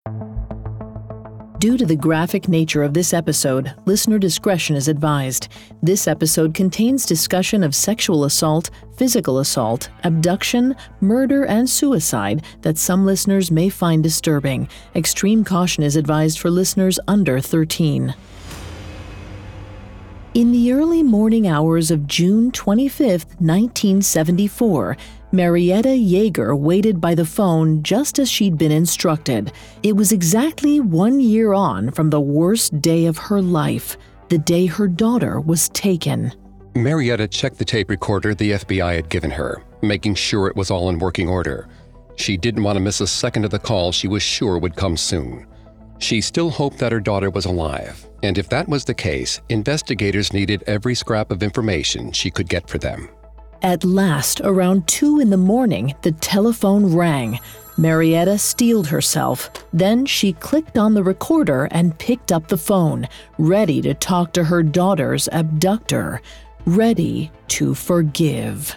Due to the graphic nature of this episode, listener discretion is advised. This episode contains discussion of sexual assault, physical assault, abduction, murder, and suicide that some listeners may find disturbing. Extreme caution is advised for listeners under 13. In the early morning hours of June 25, 1974, Marietta Yeager waited by the phone just as she'd been instructed. It was exactly 1 year on from the worst day of her life, the day her daughter was taken. Marietta checked the tape recorder the FBI had given her, making sure it was all in working order. She didn't want to miss a second of the call she was sure would come soon. She still hoped that her daughter was alive, and if that was the case, investigators needed every scrap of information she could get for them. At last, around 2 a.m, the telephone rang. Marietta steeled herself. Then she clicked on the recorder and picked up the phone, ready to talk to her daughter's abductor, ready to forgive.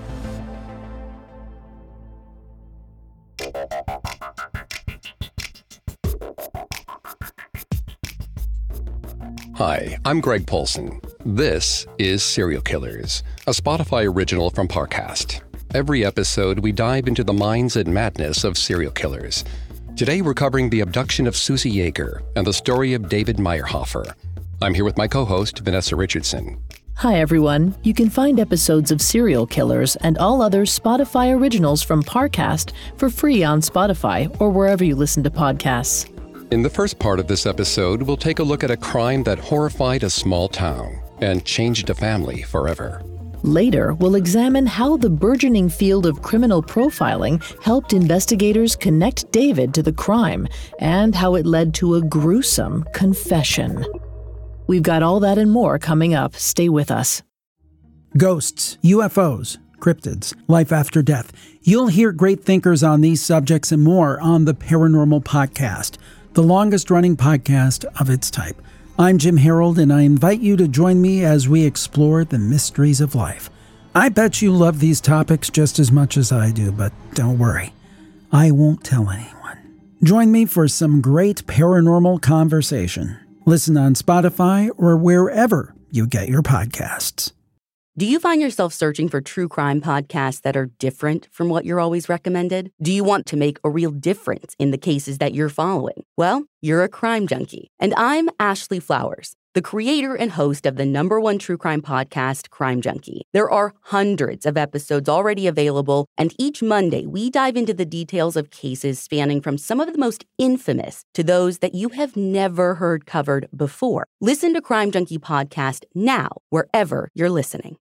Hi, I'm Greg Polson. This is Serial Killers, a Spotify original from Parcast. Every episode, we dive into the minds and madness of serial killers. Today, we're covering the abduction of Susie Yeager and the story of David Meyerhofer. I'm here with my co-host, Vanessa Richardson. Hi, everyone. You can find episodes of Serial Killers and all other Spotify originals from Parcast for free on Spotify or wherever you listen to podcasts. In the first part of this episode, we'll take a look at a crime that horrified a small town and changed a family forever. Later, we'll examine how the burgeoning field of criminal profiling helped investigators connect David to the crime and how it led to a gruesome confession. We've got all that and more coming up. Stay with us. Ghosts, UFOs, cryptids, life after death. You'll hear great thinkers on these subjects and more on the Paranormal Podcast, the longest-running podcast of its type. I'm Jim Harold, and I invite you to join me as we explore the mysteries of life. I bet you love these topics just as much as I do, but don't worry, I won't tell anyone. Join me for some great paranormal conversation. Listen on Spotify or wherever you get your podcasts. Do you find yourself searching for true crime podcasts that are different from what you're always recommended? Do you want to make a real difference in the cases that you're following? Well, you're a crime junkie. And I'm Ashley Flowers, the creator and host of the #1 true crime podcast, Crime Junkie. There are hundreds of episodes already available, and each Monday we dive into the details of cases spanning from some of the most infamous to those that you have never heard covered before. Listen to Crime Junkie Podcast now, wherever you're listening.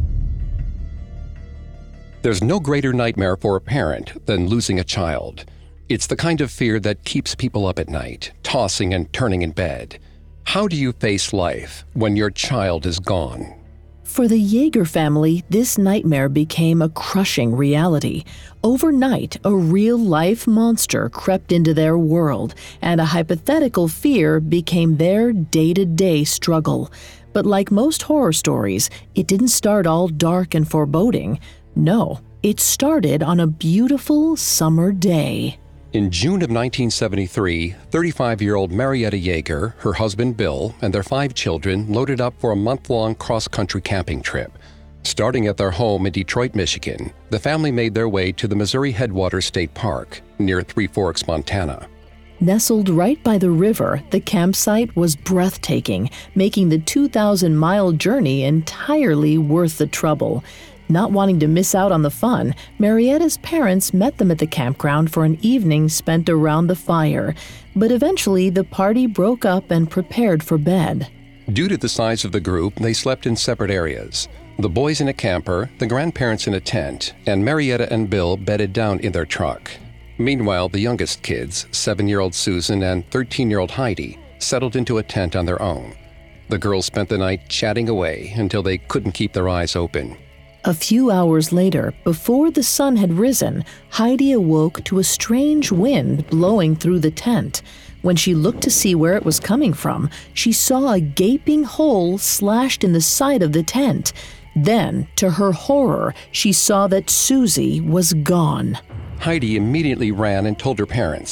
There's no greater nightmare for a parent than losing a child. It's the kind of fear that keeps people up at night, tossing and turning in bed. How do you face life when your child is gone? For the Yeager family, this nightmare became a crushing reality. Overnight, a real-life monster crept into their world, and a hypothetical fear became their day-to-day struggle. But like most horror stories, it didn't start all dark and foreboding. No, it started on a beautiful summer day. In June of 1973, 35-year-old Marietta Yeager, her husband Bill, and their 5 children loaded up for a month-long cross-country camping trip. Starting at their home in Detroit, Michigan, the family made their way to the Missouri Headwaters State Park, near Three Forks, Montana. Nestled right by the river, the campsite was breathtaking, making the 2,000-mile journey entirely worth the trouble. Not wanting to miss out on the fun, Marietta's parents met them at the campground for an evening spent around the fire. But eventually, the party broke up and prepared for bed. Due to the size of the group, they slept in separate areas. The boys in a camper, the grandparents in a tent, and Marietta and Bill bedded down in their truck. Meanwhile, the youngest kids, 7-year-old Susan and 13-year-old Heidi, settled into a tent on their own. The girls spent the night chatting away until they couldn't keep their eyes open. A few hours later, before the sun had risen, Heidi awoke to a strange wind blowing through the tent. When she looked to see where it was coming from, she saw a gaping hole slashed in the side of the tent. Then, to her horror, she saw that Susie was gone. Heidi immediately ran and told her parents.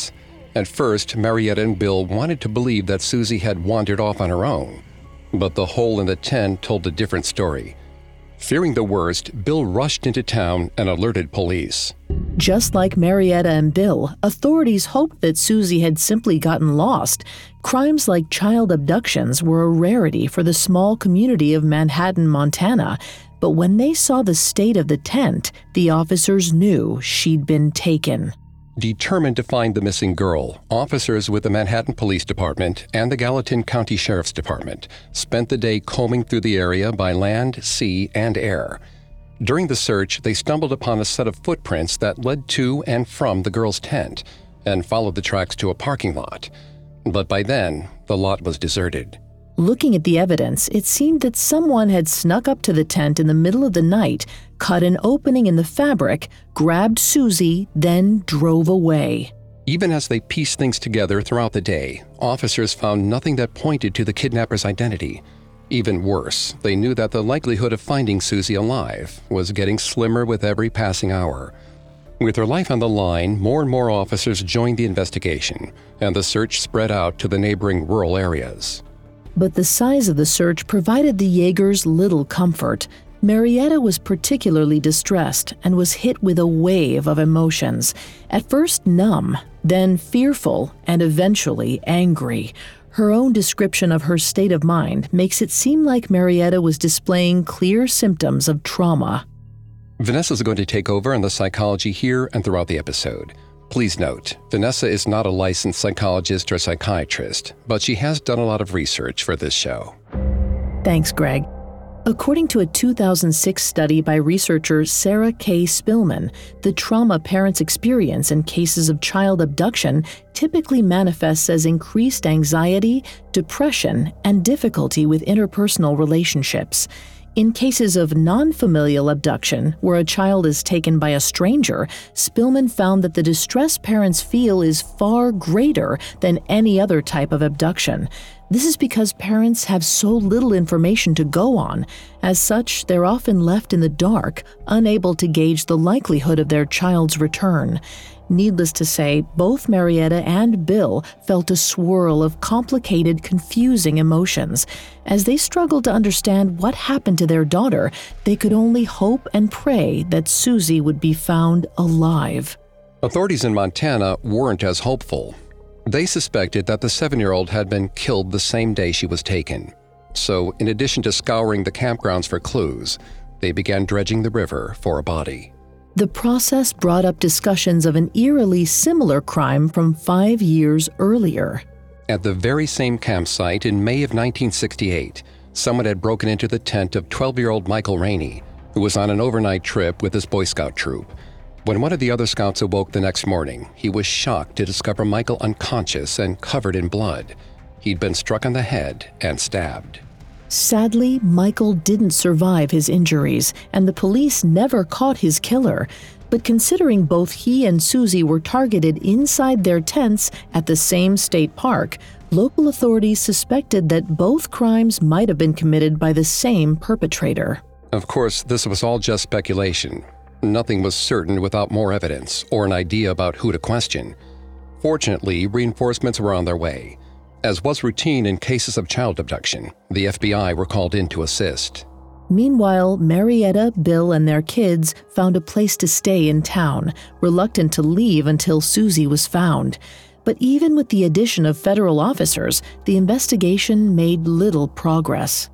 At first, Marietta and Bill wanted to believe that Susie had wandered off on her own. But the hole in the tent told a different story. Fearing the worst, Bill rushed into town and alerted police. Just like Marietta and Bill, authorities hoped that Susie had simply gotten lost. Crimes like child abductions were a rarity for the small community of Manhattan, Montana. But when they saw the state of the tent, the officers knew she'd been taken. Determined to find the missing girl, officers with the Manhattan Police Department and the Gallatin County Sheriff's Department spent the day combing through the area by land, sea, and air. During the search, they stumbled upon a set of footprints that led to and from the girl's tent and followed the tracks to a parking lot. But by then, the lot was deserted. Looking at the evidence, it seemed that someone had snuck up to the tent in the middle of the night, cut an opening in the fabric, grabbed Susie, then drove away. Even as they pieced things together throughout the day, officers found nothing that pointed to the kidnapper's identity. Even worse, they knew that the likelihood of finding Susie alive was getting slimmer with every passing hour. With her life on the line, more and more officers joined the investigation, and the search spread out to the neighboring rural areas. But the size of the search provided the Yeagers little comfort. Marietta was particularly distressed and was hit with a wave of emotions. At first numb, then fearful, and eventually angry. Her own description of her state of mind makes it seem like Marietta was displaying clear symptoms of trauma. Vanessa's going to take over on the psychology here and throughout the episode. Please note, Vanessa is not a licensed psychologist or psychiatrist, but she has done a lot of research for this show. Thanks, Greg. According to a 2006 study by researcher Sarah K. Spillman, the trauma parents experience in cases of child abduction typically manifests as increased anxiety, depression, and difficulty with interpersonal relationships. In cases of non-familial abduction, where a child is taken by a stranger, Spillman found that the distress parents feel is far greater than any other type of abduction. This is because parents have so little information to go on. As such, they're often left in the dark, unable to gauge the likelihood of their child's return. Needless to say, both Marietta and Bill felt a swirl of complicated, confusing emotions. As they struggled to understand what happened to their daughter, they could only hope and pray that Susie would be found alive. Authorities in Montana weren't as hopeful. They suspected that the 7-year-old had been killed the same day she was taken. So, in addition to scouring the campgrounds for clues, they began dredging the river for a body. The process brought up discussions of an eerily similar crime from 5 years earlier. At the very same campsite in May of 1968, someone had broken into the tent of 12-year-old Michael Rainey, who was on an overnight trip with his Boy Scout troop. When one of the other scouts awoke the next morning, he was shocked to discover Michael unconscious and covered in blood. He'd been struck on the head and stabbed. Sadly, Michael didn't survive his injuries, and the police never caught his killer. But considering both he and Susie were targeted inside their tents at the same state park, local authorities suspected that both crimes might have been committed by the same perpetrator. Of course, this was all just speculation. Nothing was certain without more evidence or an idea about who to question. Fortunately, reinforcements were on their way. As was routine in cases of child abduction, the FBI were called in to assist. Meanwhile, Marietta, Bill, and their kids found a place to stay in town, reluctant to leave until Susie was found. But even with the addition of federal officers, the investigation made little progress.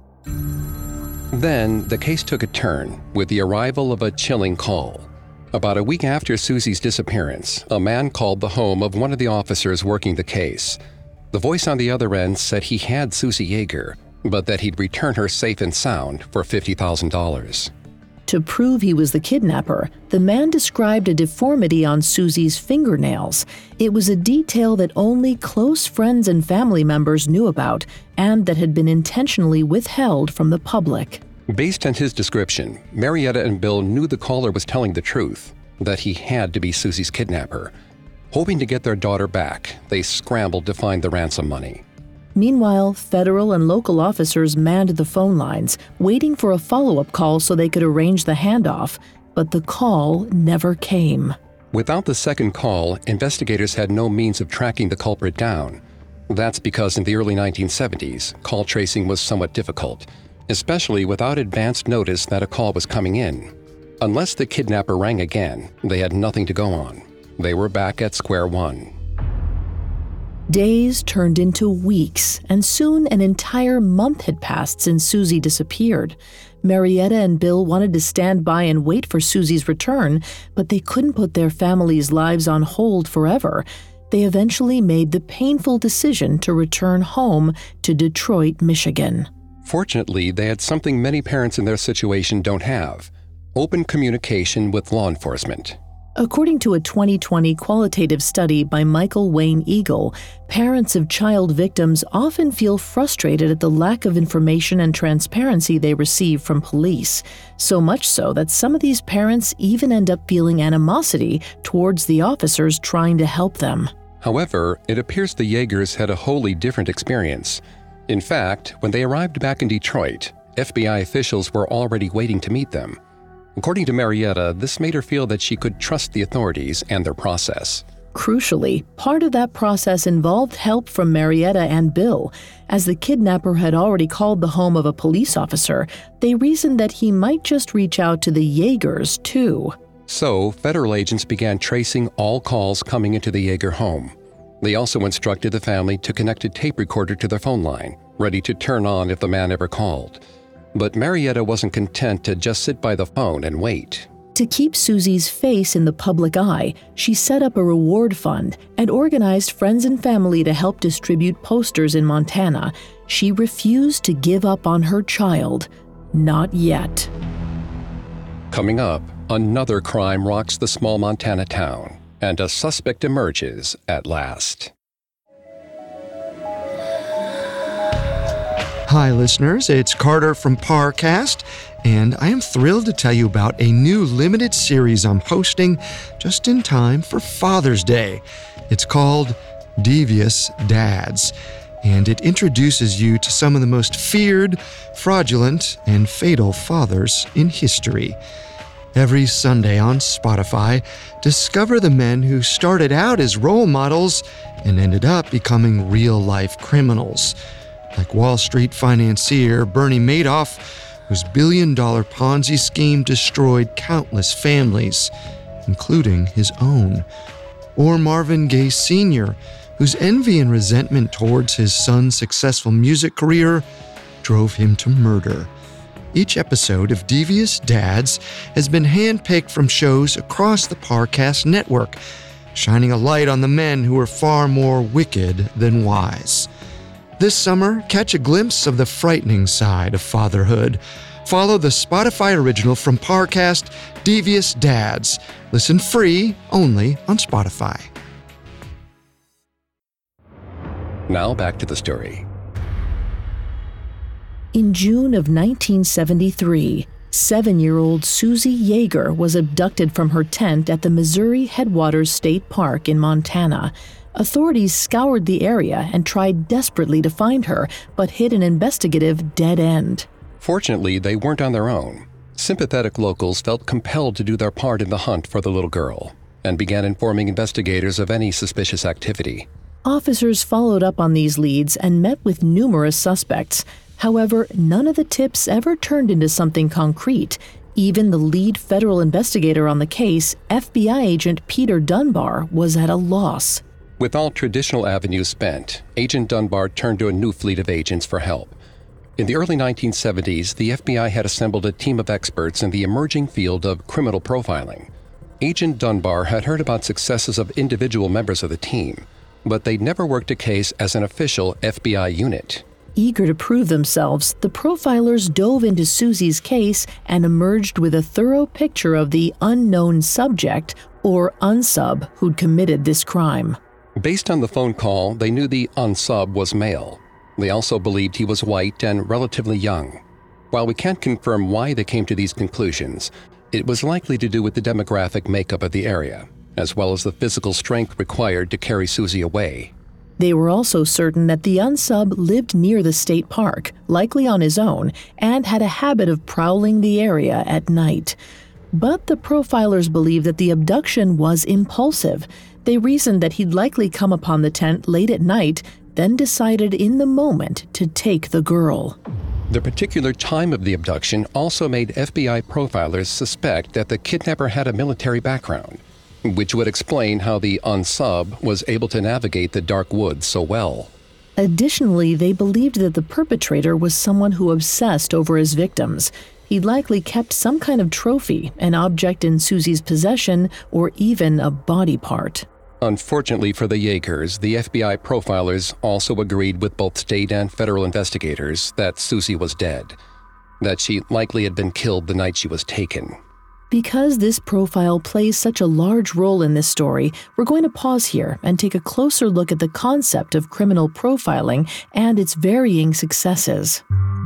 Then, the case took a turn with the arrival of a chilling call. About a week after Susie's disappearance, a man called the home of one of the officers working the case. The voice on the other end said he had Susie Yeager, but that he'd return her safe and sound for $50,000. To prove he was the kidnapper, the man described a deformity on Susie's fingernails. It was a detail that only close friends and family members knew about, and that had been intentionally withheld from the public. Based on his description, Marietta and Bill knew the caller was telling the truth, that he had to be Susie's kidnapper. Hoping to get their daughter back, they scrambled to find the ransom money. Meanwhile, federal and local officers manned the phone lines, waiting for a follow-up call so they could arrange the handoff, but the call never came. Without the second call, investigators had no means of tracking the culprit down. That's because in the early 1970s, call tracing was somewhat difficult, especially without advance notice that a call was coming in. Unless the kidnapper rang again, they had nothing to go on. They were back at square one. Days turned into weeks, and soon an entire month had passed since Susie disappeared. Marietta and Bill wanted to stand by and wait for Susie's return, but they couldn't put their families' lives on hold forever. They eventually made the painful decision to return home to Detroit, Michigan. Fortunately, they had something many parents in their situation don't have: open communication with law enforcement. According to a 2020 qualitative study by Michael Wayne Eagle, parents of child victims often feel frustrated at the lack of information and transparency they receive from police, so much so that some of these parents even end up feeling animosity towards the officers trying to help them. However, it appears the Yeagers had a wholly different experience. In fact, when they arrived back in Detroit, FBI officials were already waiting to meet them. According to Marietta, this made her feel that she could trust the authorities and their process. Crucially, part of that process involved help from Marietta and Bill. As the kidnapper had already called the home of a police officer, they reasoned that he might just reach out to the Yeagers, too. So, federal agents began tracing all calls coming into the Yeager home. They also instructed the family to connect a tape recorder to their phone line, ready to turn on if the man ever called. But Marietta wasn't content to just sit by the phone and wait. To keep Susie's face in the public eye, she set up a reward fund and organized friends and family to help distribute posters in Montana. She refused to give up on her child. Not yet. Coming up, another crime rocks the small Montana town, and a suspect emerges at last. Hi, listeners. It's Carter from Parcast, and I am thrilled to tell you about a new limited series I'm hosting just in time for Father's Day. It's called Devious Dads, and it introduces you to some of the most feared, fraudulent, and fatal fathers in history. Every Sunday on Spotify, discover the men who started out as role models and ended up becoming real-life criminals. Like Wall Street financier Bernie Madoff, whose billion-dollar Ponzi scheme destroyed countless families, including his own. Or Marvin Gaye Sr., whose envy and resentment towards his son's successful music career drove him to murder. Each episode of Devious Dads has been handpicked from shows across the Parcast network, shining a light on the men who are far more wicked than wise. This summer, catch a glimpse of the frightening side of fatherhood. Follow the Spotify original from Parcast, Devious Dads. Listen free only on Spotify. Now back to the story. In June of 1973, 7-year-old Susie Yeager was abducted from her tent at the Missouri Headwaters State Park in Montana. Authorities scoured the area and tried desperately to find her, but hit an investigative dead end. Fortunately, they weren't on their own. Sympathetic locals felt compelled to do their part in the hunt for the little girl and began informing investigators of any suspicious activity. Officers followed up on these leads and met with numerous suspects. However, none of the tips ever turned into something concrete. Even the lead federal investigator on the case, FBI agent Peter Dunbar, was at a loss. With all traditional avenues spent, Agent Dunbar turned to a new fleet of agents for help. In the early 1970s, the FBI had assembled a team of experts in the emerging field of criminal profiling. Agent Dunbar had heard about successes of individual members of the team, but they'd never worked a case as an official FBI unit. Eager to prove themselves, the profilers dove into Susie's case and emerged with a thorough picture of the unknown subject, or unsub, who'd committed this crime. Based on the phone call, they knew the unsub was male. They also believed he was white and relatively young. While we can't confirm why they came to these conclusions, it was likely to do with the demographic makeup of the area, as well as the physical strength required to carry Susie away. They were also certain that the unsub lived near the state park, likely on his own, and had a habit of prowling the area at night. But the profilers believed that the abduction was impulsive. They reasoned that he'd likely come upon the tent late at night, then decided in the moment to take the girl. The particular time of the abduction also made FBI profilers suspect that the kidnapper had a military background, which would explain how the unsub was able to navigate the dark woods so well. Additionally, they believed that the perpetrator was someone who obsessed over his victims. He'd likely kept some kind of trophy, an object in Susie's possession, or even a body part. Unfortunately for the Yeagers, the FBI profilers also agreed with both state and federal investigators that Susie was dead, that she likely had been killed the night she was taken. Because this profile plays such a large role in this story, we're going to pause here and take a closer look at the concept of criminal profiling and its varying successes.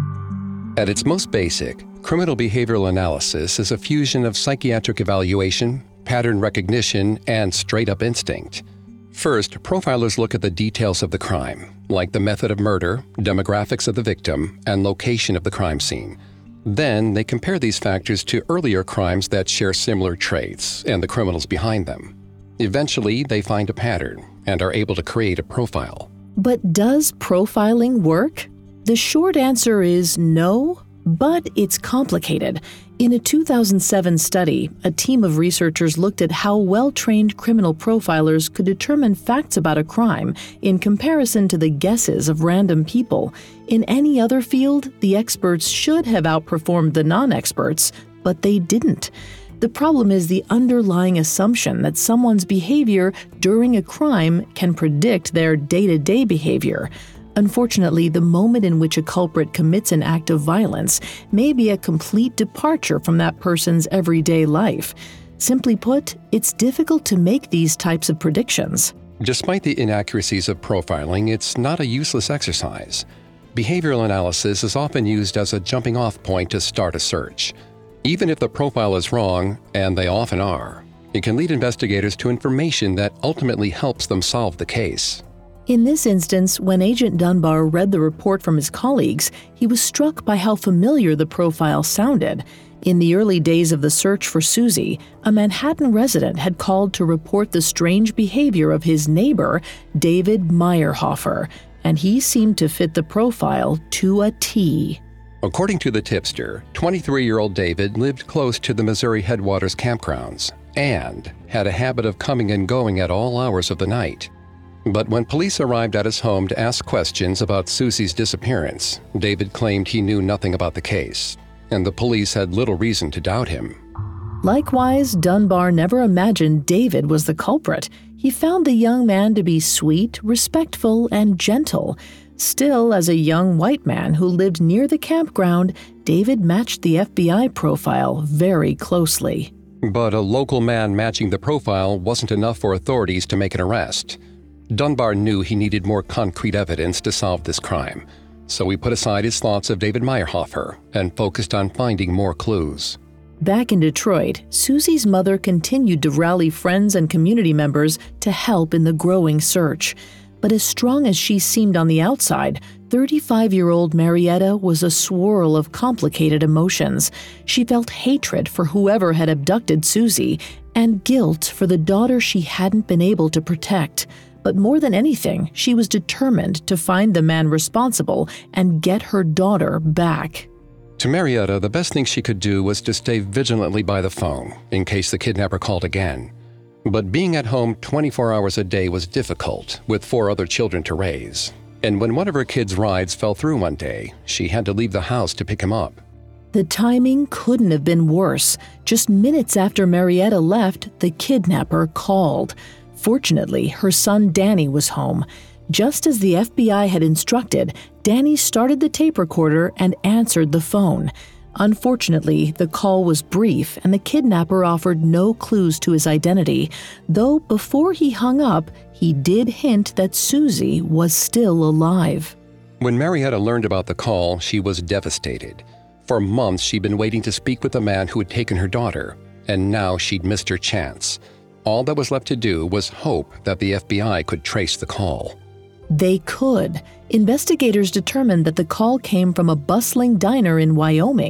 At its most basic, criminal behavioral analysis is a fusion of psychiatric evaluation, pattern recognition, and straight-up instinct. First, profilers look at the details of the crime, like the method of murder, demographics of the victim, and location of the crime scene. Then, they compare these factors to earlier crimes that share similar traits and the criminals behind them. Eventually, they find a pattern and are able to create a profile. But does profiling work? The short answer is no, but it's complicated. In a 2007 study, a team of researchers looked at how well-trained criminal profilers could determine facts about a crime in comparison to the guesses of random people. In any other field, the experts should have outperformed the non-experts, but they didn't. The problem is the underlying assumption that someone's behavior during a crime can predict their day-to-day behavior. Unfortunately, the moment in which a culprit commits an act of violence may be a complete departure from that person's everyday life. Simply put, it's difficult to make these types of predictions. Despite the inaccuracies of profiling, it's not a useless exercise. Behavioral analysis is often used as a jumping-off point to start a search. Even if the profile is wrong, and they often are, it can lead investigators to information that ultimately helps them solve the case. In this instance, when Agent Dunbar read the report from his colleagues, he was struck by how familiar the profile sounded. In the early days of the search for Susie, a Manhattan resident had called to report the strange behavior of his neighbor, David Meyerhofer, and he seemed to fit the profile to a T. According to the tipster, 23-year-old David lived close to the Missouri Headwaters campgrounds and had a habit of coming and going at all hours of the night. But when police arrived at his home to ask questions about Susie's disappearance, David claimed he knew nothing about the case, and the police had little reason to doubt him. Likewise, Dunbar never imagined David was the culprit. He found the young man to be sweet, respectful, and gentle. Still, as a young white man who lived near the campground, David matched the FBI profile very closely. But a local man matching the profile wasn't enough for authorities to make an arrest. Dunbar knew he needed more concrete evidence to solve this crime, so he put aside his thoughts of David Meyerhofer and focused on finding more clues. Back in Detroit, Susie's mother continued to rally friends and community members to help in the growing search. But as strong as she seemed on the outside, 35-year-old Marietta was a swirl of complicated emotions. She felt hatred for whoever had abducted Susie and guilt for the daughter she hadn't been able to protect. But more than anything, she was determined to find the man responsible and get her daughter back. To Marietta, the best thing she could do was to stay vigilantly by the phone in case the kidnapper called again. But being at home 24 hours a day was difficult, with 4 other children to raise. And when one of her kids' rides fell through one day, she had to leave the house to pick him up. The timing couldn't have been worse. Just minutes after Marietta left, the kidnapper called. Fortunately, her son Danny was home. Just as the FBI had instructed, Danny started the tape recorder and answered the phone. Unfortunately, the call was brief and the kidnapper offered no clues to his identity, though before he hung up, he did hint that Susie was still alive. When Marietta learned about the call, she was devastated. For months, she'd been waiting to speak with the man who had taken her daughter, and now she'd missed her chance. All that was left to do was hope that the FBI could trace the call. They could. Investigators determined that the call came from a bustling diner in Wyoming.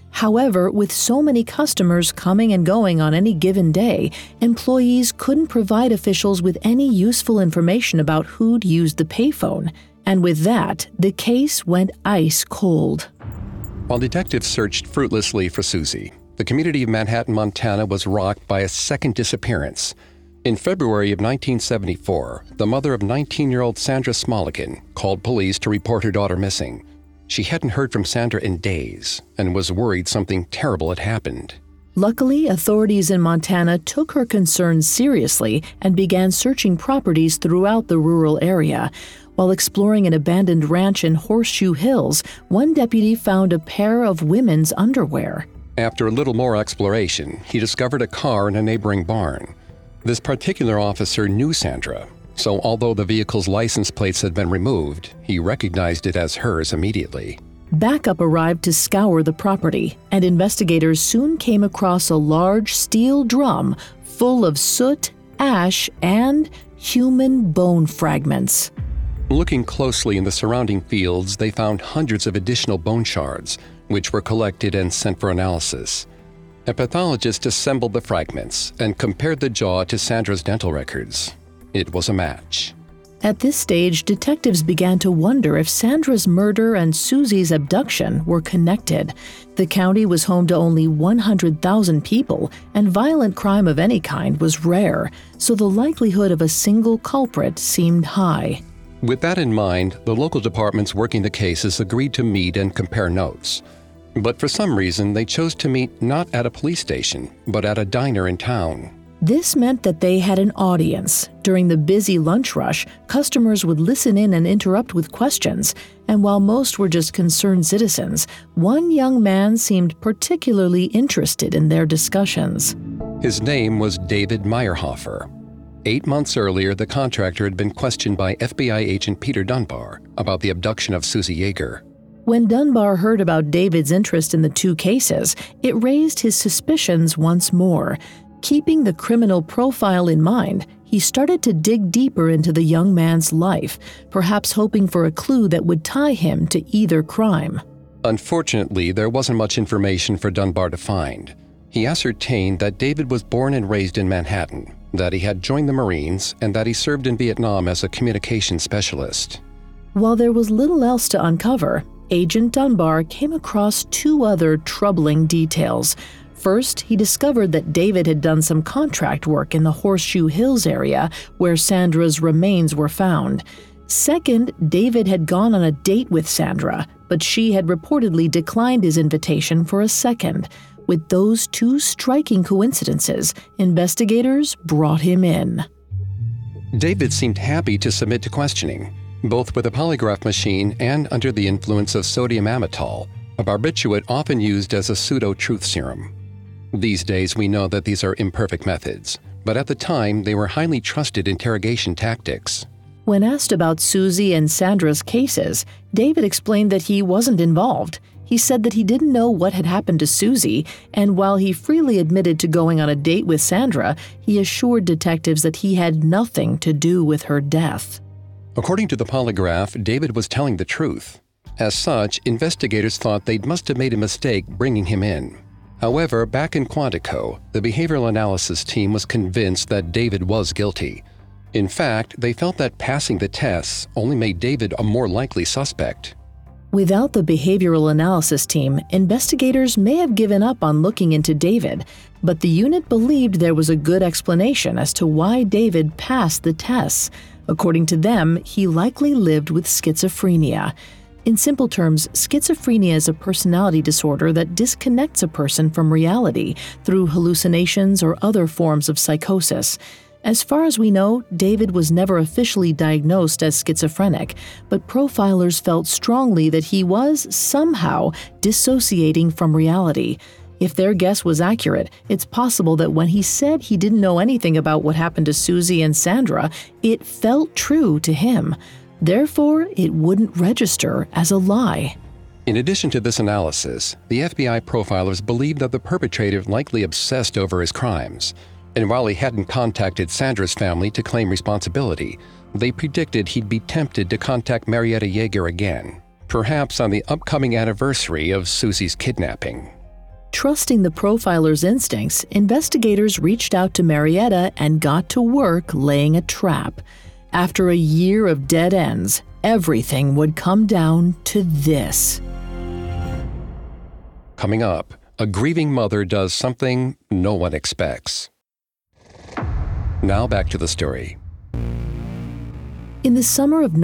However, with so many customers coming and going on any given day, employees couldn't provide officials with any useful information about who'd used the payphone. And with that, the case went ice cold. While detectives searched fruitlessly for Susie, the community of Manhattan, Montana was rocked by a second disappearance. In February of 1974, the mother of 19-year-old Sandra Smoligan called police to report her daughter missing. She hadn't heard from Sandra in days and was worried something terrible had happened. Luckily, authorities in Montana took her concerns seriously and began searching properties throughout the rural area. While exploring an abandoned ranch in Horseshoe Hills, one deputy found a pair of women's underwear. After a little more exploration, he discovered a car in a neighboring barn. This particular officer knew Sandra, so although the vehicle's license plates had been removed, he recognized it as hers immediately. Backup arrived to scour the property, and investigators soon came across a large steel drum full of soot, ash, and human bone fragments. Looking closely in the surrounding fields, they found hundreds of additional bone shards, which were collected and sent for analysis. A pathologist assembled the fragments and compared the jaw to Sandra's dental records. It was a match. At this stage, detectives began to wonder if Sandra's murder and Susie's abduction were connected. The county was home to only 100,000 people, and violent crime of any kind was rare, so the likelihood of a single culprit seemed high. With that in mind, the local departments working the cases agreed to meet and compare notes. But for some reason, they chose to meet not at a police station, but at a diner in town. This meant that they had an audience. During the busy lunch rush, customers would listen in and interrupt with questions, and while most were just concerned citizens, one young man seemed particularly interested in their discussions. His name was David Meyerhofer. 8 months earlier, the contractor had been questioned by FBI agent Peter Dunbar about the abduction of Susie Yeager. When Dunbar heard about David's interest in the two cases, it raised his suspicions once more. Keeping the criminal profile in mind, he started to dig deeper into the young man's life, perhaps hoping for a clue that would tie him to either crime. Unfortunately, there wasn't much information for Dunbar to find. He ascertained that David was born and raised in Manhattan, that he had joined the Marines, and that he served in Vietnam as a communications specialist. While there was little else to uncover, Agent Dunbar came across two other troubling details. First, he discovered that David had done some contract work in the Horseshoe Hills area where Sandra's remains were found. Second, David had gone on a date with Sandra, but she had reportedly declined his invitation for a second. With those two striking coincidences, investigators brought him in. David seemed happy to submit to questioning, both with a polygraph machine and under the influence of sodium amytal, a barbiturate often used as a pseudo-truth serum. These days, we know that these are imperfect methods, but at the time, they were highly trusted interrogation tactics. When asked about Susie and Sandra's cases, David explained that he wasn't involved. He said that he didn't know what had happened to Susie, and while he freely admitted to going on a date with Sandra, he assured detectives that he had nothing to do with her death. According to the polygraph, David was telling the truth. As such, investigators thought they must have made a mistake bringing him in. However, back in Quantico, the behavioral analysis team was convinced that David was guilty. In fact, they felt that passing the tests only made David a more likely suspect. Without the behavioral analysis team, investigators may have given up on looking into David, but the unit believed there was a good explanation as to why David passed the tests. According to them, he likely lived with schizophrenia. In simple terms, schizophrenia is a personality disorder that disconnects a person from reality through hallucinations or other forms of psychosis. As far as we know, David was never officially diagnosed as schizophrenic, but profilers felt strongly that he was somehow dissociating from reality. If their guess was accurate, it's possible that when he said he didn't know anything about what happened to Susie and Sandra, it felt true to him. Therefore, it wouldn't register as a lie. In addition to this analysis, the FBI profilers believed that the perpetrator likely obsessed over his crimes. And while he hadn't contacted Sandra's family to claim responsibility, they predicted he'd be tempted to contact Marietta Yeager again, perhaps on the upcoming anniversary of Susie's kidnapping. Trusting the profiler's instincts, investigators reached out to Marietta and got to work laying a trap. After a year of dead ends, everything would come down to this. Coming up, a grieving mother does something no one expects. Now back to the story. In the summer of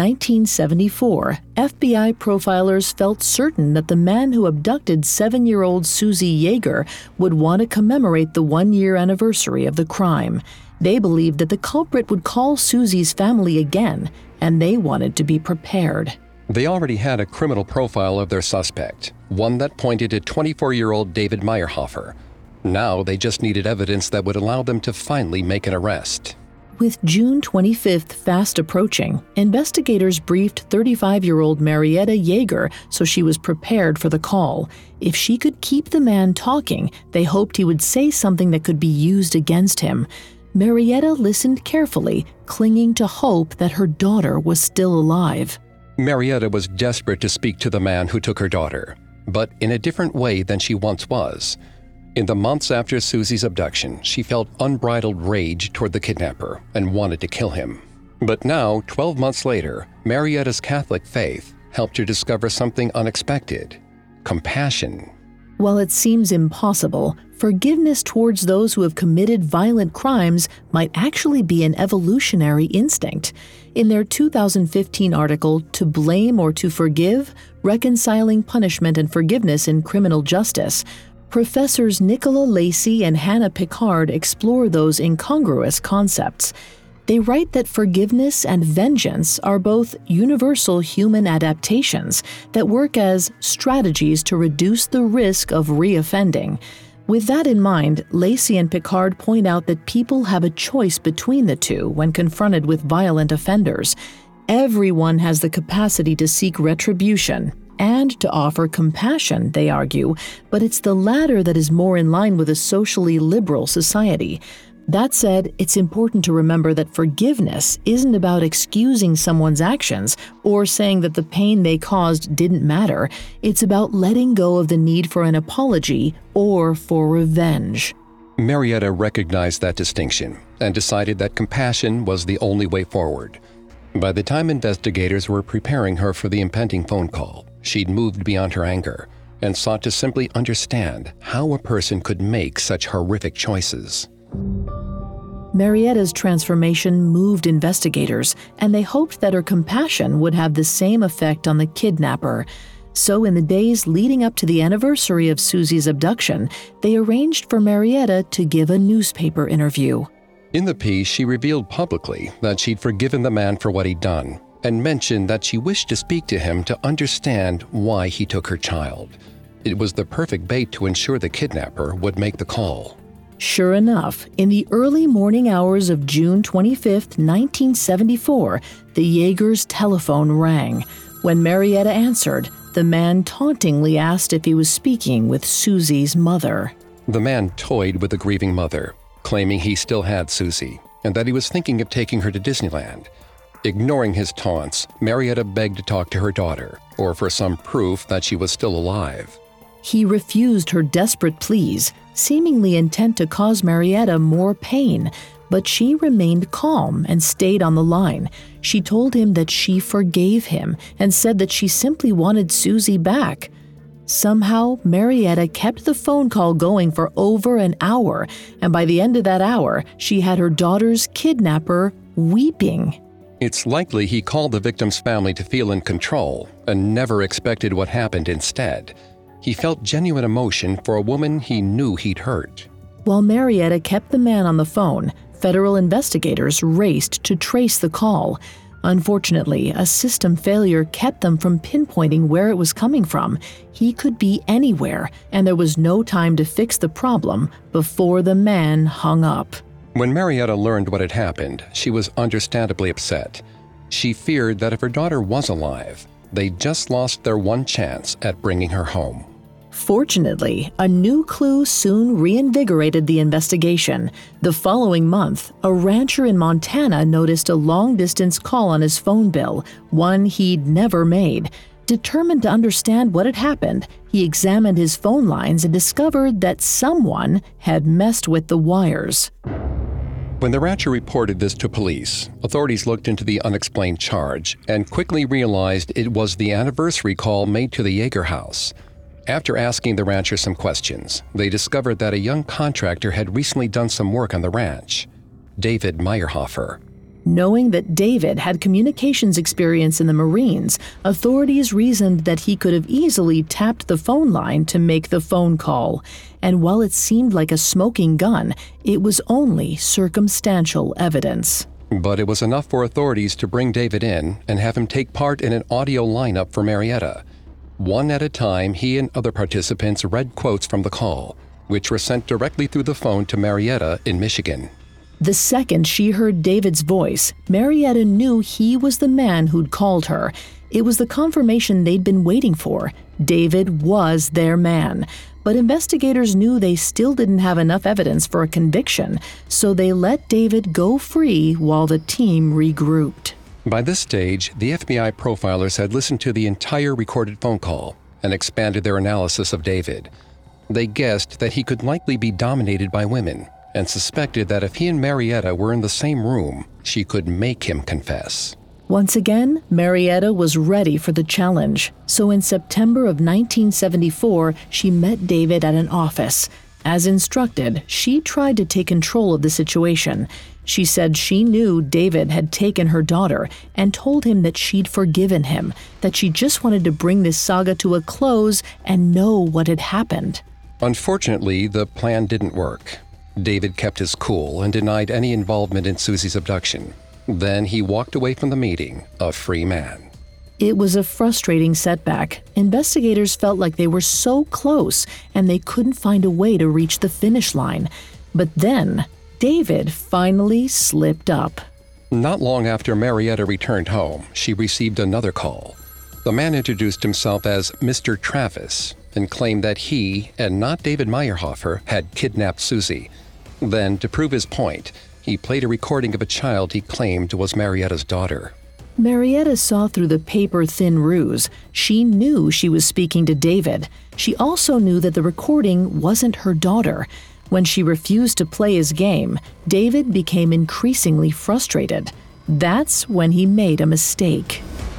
1974, FBI profilers felt certain that the man who abducted 7-year-old Susie Yeager would want to commemorate the 1-year anniversary of the crime. They believed that the culprit would call Susie's family again, and they wanted to be prepared. They already had a criminal profile of their suspect, one that pointed to 24-year-old David Meyerhofer. Now they just needed evidence that would allow them to finally make an arrest. With June 25th fast approaching, investigators briefed 35-year-old Marietta Yeager so she was prepared for the call. If she could keep the man talking, they hoped he would say something that could be used against him. Marietta listened carefully, clinging to hope that her daughter was still alive. Marietta was desperate to speak to the man who took her daughter, but in a different way than she once was. In the months after Susie's abduction, she felt unbridled rage toward the kidnapper and wanted to kill him. But now, 12 months later, Marietta's Catholic faith helped her discover something unexpected: compassion. While it seems impossible, forgiveness towards those who have committed violent crimes might actually be an evolutionary instinct. In their 2015 article, To Blame or to Forgive? Reconciling Punishment and Forgiveness in Criminal Justice, Professors Nicola Lacey and Hannah Picard explore those incongruous concepts. They write that forgiveness and vengeance are both universal human adaptations that work as strategies to reduce the risk of reoffending. With that in mind, Lacey and Picard point out that people have a choice between the two when confronted with violent offenders. Everyone has the capacity to seek retribution and to offer compassion, they argue, but it's the latter that is more in line with a socially liberal society. That said, it's important to remember that forgiveness isn't about excusing someone's actions or saying that the pain they caused didn't matter. It's about letting go of the need for an apology or for revenge. Marietta recognized that distinction and decided that compassion was the only way forward. By the time investigators were preparing her for the impending phone call, she'd moved beyond her anger and sought to simply understand how a person could make such horrific choices. Marietta's transformation moved investigators, and they hoped that her compassion would have the same effect on the kidnapper. So in the days leading up to the anniversary of Susie's abduction, they arranged for Marietta to give a newspaper interview. In the piece, she revealed publicly that she'd forgiven the man for what he'd done and mentioned that she wished to speak to him to understand why he took her child. It was the perfect bait to ensure the kidnapper would make the call. Sure enough, in the early morning hours of June 25, 1974, the Yeagers' telephone rang. When Marietta answered, the man tauntingly asked if he was speaking with Susie's mother. The man toyed with the grieving mother, claiming he still had Susie and that he was thinking of taking her to Disneyland. Ignoring his taunts, Marietta begged to talk to her daughter, or for some proof that she was still alive. He refused her desperate pleas, seemingly intent to cause Marietta more pain, but she remained calm and stayed on the line. She told him that she forgave him and said that she simply wanted Susie back. Somehow, Marietta kept the phone call going for over an hour, and by the end of that hour, she had her daughter's kidnapper weeping. It's likely he called the victim's family to feel in control and never expected what happened instead. He felt genuine emotion for a woman he knew he'd hurt. While Marietta kept the man on the phone, federal investigators raced to trace the call. Unfortunately, a system failure kept them from pinpointing where it was coming from. He could be anywhere, and there was no time to fix the problem before the man hung up. When Marietta learned what had happened, she was understandably upset. She feared that if her daughter was alive, they'd just lost their one chance at bringing her home. Fortunately, a new clue soon reinvigorated the investigation. The following month, a rancher in Montana noticed a long-distance call on his phone bill, one he'd never made. Determined to understand what had happened, he examined his phone lines and discovered that someone had messed with the wires. When the rancher reported this to police, authorities looked into the unexplained charge and quickly realized it was the anniversary call made to the Yeager house. After asking the rancher some questions, they discovered that a young contractor had recently done some work on the ranch, David Meyerhofer. Knowing that David had communications experience in the Marines, authorities reasoned that he could have easily tapped the phone line to make the phone call. And while it seemed like a smoking gun, it was only circumstantial evidence. But it was enough for authorities to bring David in and have him take part in an audio lineup for Marietta. One at a time, he and other participants read quotes from the call, which were sent directly through the phone to Marietta in Michigan. The second she heard David's voice, Marietta knew he was the man who'd called her. It was the confirmation they'd been waiting for. David was their man. But investigators knew they still didn't have enough evidence for a conviction, so they let David go free while the team regrouped. By this stage, the FBI profilers had listened to the entire recorded phone call and expanded their analysis of David. They guessed that he could likely be dominated by women, and suspected that if he and Marietta were in the same room, she could make him confess. Once again, Marietta was ready for the challenge. So in September of 1974, she met David at an office. As instructed, she tried to take control of the situation. She said she knew David had taken her daughter and told him that she'd forgiven him, that she just wanted to bring this saga to a close and know what had happened. Unfortunately, the plan didn't work. David kept his cool and denied any involvement in Susie's abduction. Then he walked away from the meeting, a free man. It was a frustrating setback. Investigators felt like they were so close and they couldn't find a way to reach the finish line. But then, David finally slipped up. Not long after Marietta returned home, she received another call. The man introduced himself as Mr. Travis and claimed that he, and not David Meyerhofer, had kidnapped Susie. Then, to prove his point, he played a recording of a child he claimed was Marietta's daughter. Marietta saw through the paper-thin ruse. She knew she was speaking to David. She also knew that the recording wasn't her daughter. When she refused to play his game, David became increasingly frustrated. That's when he made a mistake.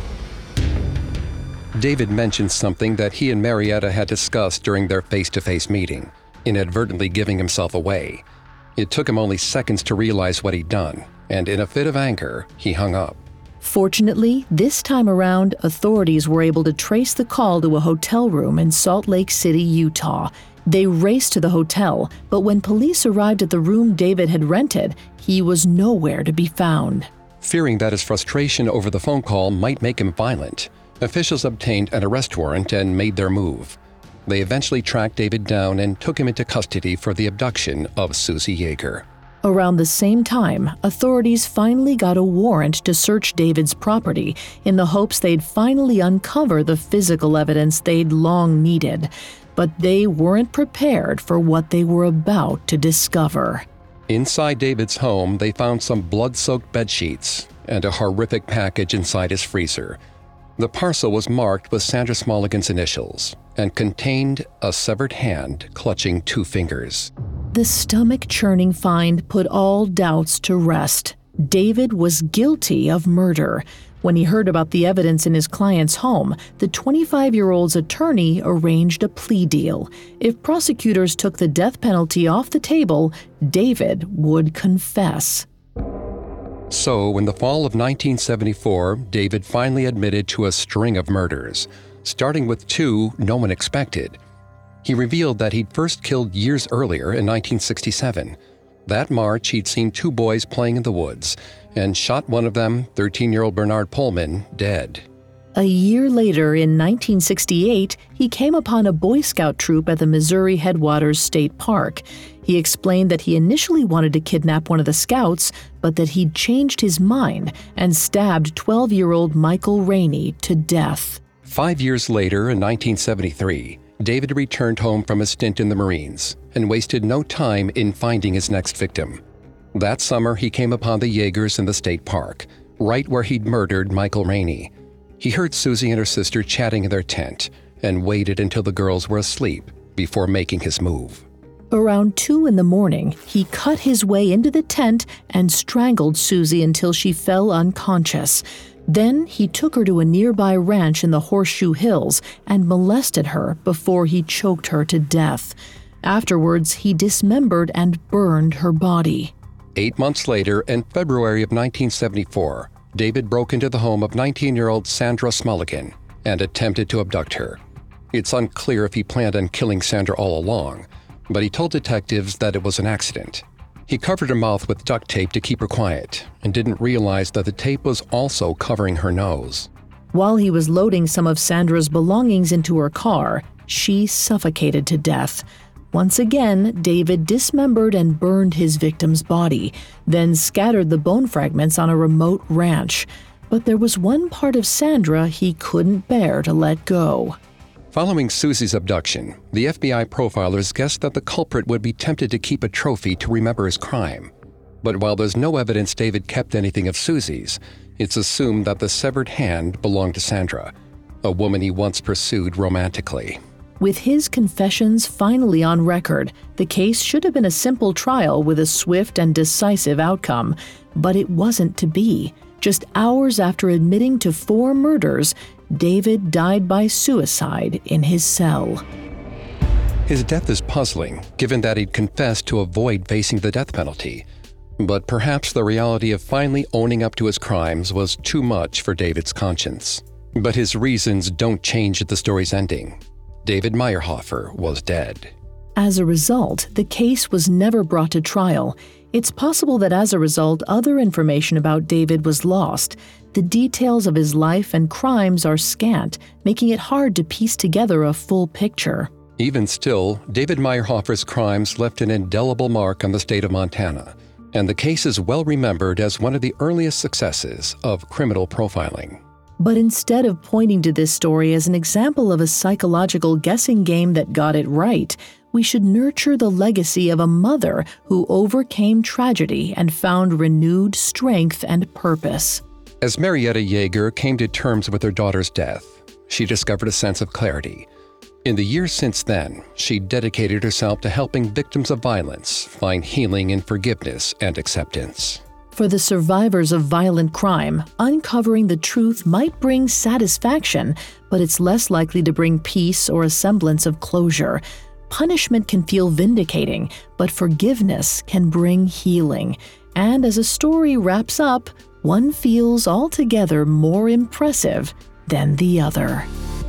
David mentioned something that he and Marietta had discussed during their face-to-face meeting, inadvertently giving himself away. It took him only seconds to realize what he'd done, and in a fit of anger, he hung up. Fortunately, this time around, authorities were able to trace the call to a hotel room in Salt Lake City, Utah. They raced to the hotel, but when police arrived at the room David had rented, he was nowhere to be found. Fearing that his frustration over the phone call might make him violent, officials obtained an arrest warrant and made their move. They eventually tracked David down and took him into custody for the abduction of Susie Yeager. Around the same time, authorities finally got a warrant to search David's property in the hopes they'd finally uncover the physical evidence they'd long needed. But they weren't prepared for what they were about to discover. Inside David's home, they found some blood-soaked bedsheets and a horrific package inside his freezer. The parcel was marked with Sandra Smulligan's initials and contained a severed hand clutching 2 fingers. The stomach-churning find put all doubts to rest. David was guilty of murder. When he heard about the evidence in his client's home, the 25-year-old's attorney arranged a plea deal. If prosecutors took the death penalty off the table, David would confess. So, in the fall of 1974, David finally admitted to a string of murders, starting with 2 no one expected. He revealed that he'd first killed years earlier in 1967. That March, he'd seen 2 boys playing in the woods and shot one of them, 13-year-old Bernard Pullman, dead. A year later, in 1968, he came upon a Boy Scout troop at the Missouri Headwaters State Park. He explained that he initially wanted to kidnap one of the scouts, but that he'd changed his mind and stabbed 12-year-old Michael Rainey to death. 5 years later, in 1973, David returned home from a stint in the Marines and wasted no time in finding his next victim. That summer, he came upon the Yeagers in the state park, right where he'd murdered Michael Rainey. He heard Susie and her sister chatting in their tent and waited until the girls were asleep before making his move. Around 2 a.m, he cut his way into the tent and strangled Susie until she fell unconscious. Then he took her to a nearby ranch in the Horseshoe Hills and molested her before he choked her to death. Afterwards, he dismembered and burned her body. 8 months later, in February of 1974, David broke into the home of 19-year-old Sandra Smulligan and attempted to abduct her. It's unclear if he planned on killing Sandra all along, but he told detectives that it was an accident. He covered her mouth with duct tape to keep her quiet and didn't realize that the tape was also covering her nose. While he was loading some of Sandra's belongings into her car, she suffocated to death. Once again, David dismembered and burned his victim's body, then scattered the bone fragments on a remote ranch. But there was one part of Sandra he couldn't bear to let go. Following Susie's abduction, the FBI profilers guessed that the culprit would be tempted to keep a trophy to remember his crime. But while there's no evidence David kept anything of Susie's, it's assumed that the severed hand belonged to Sandra, a woman he once pursued romantically. With his confessions finally on record, the case should have been a simple trial with a swift and decisive outcome. But it wasn't to be. Just hours after admitting to 4 murders, David died by suicide in his cell. His death is puzzling, given that he'd confessed to avoid facing the death penalty. But perhaps the reality of finally owning up to his crimes was too much for David's conscience. But his reasons don't change at the story's ending. David Meyerhofer was dead. As a result, the case was never brought to trial. It's possible that as a result, other information about David was lost. The details of his life and crimes are scant, making it hard to piece together a full picture. Even still, David Meyerhofer's crimes left an indelible mark on the state of Montana, and the case is well remembered as one of the earliest successes of criminal profiling. But instead of pointing to this story as an example of a psychological guessing game that got it right, we should nurture the legacy of a mother who overcame tragedy and found renewed strength and purpose. As Marietta Yeager came to terms with her daughter's death, she discovered a sense of clarity. In the years since then, she dedicated herself to helping victims of violence find healing in forgiveness and acceptance. For the survivors of violent crime, uncovering the truth might bring satisfaction, but it's less likely to bring peace or a semblance of closure. Punishment can feel vindicating, but forgiveness can bring healing. And as a story wraps up, one feels altogether more impressive than the other.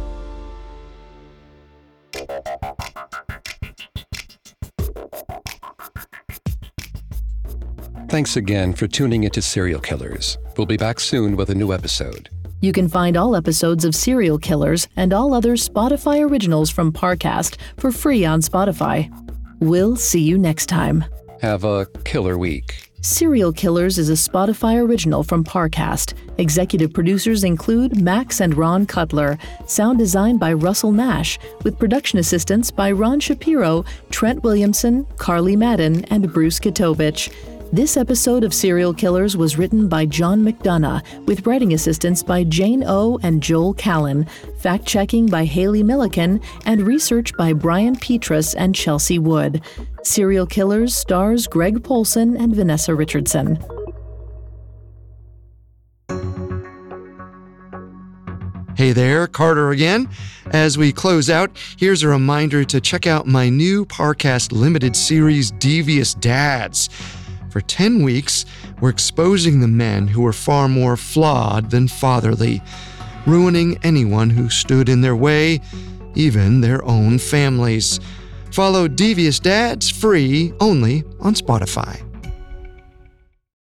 Thanks again for tuning into Serial Killers. We'll be back soon with a new episode. You can find all episodes of Serial Killers and all other Spotify originals from Parcast for free on Spotify. We'll see you next time. Have a killer week. Serial Killers is a Spotify original from Parcast. Executive producers include Max and Ron Cutler. Sound design by Russell Nash, with production assistance by Ron Shapiro, Trent Williamson, Carly Madden, and Bruce Katovich. This episode of Serial Killers was written by John McDonough, with writing assistance by Jane O. and Joel Callan, fact-checking by Haley Milliken, and research by Brian Petrus and Chelsea Wood. Serial Killers stars Greg Polson and Vanessa Richardson. Hey there, Carter again. As we close out, here's a reminder to check out my new Parcast limited series, Devious Dads. For 10 weeks, we're exposing the men who are far more flawed than fatherly, ruining anyone who stood in their way, even their own families. Follow Devious Dads free only on Spotify.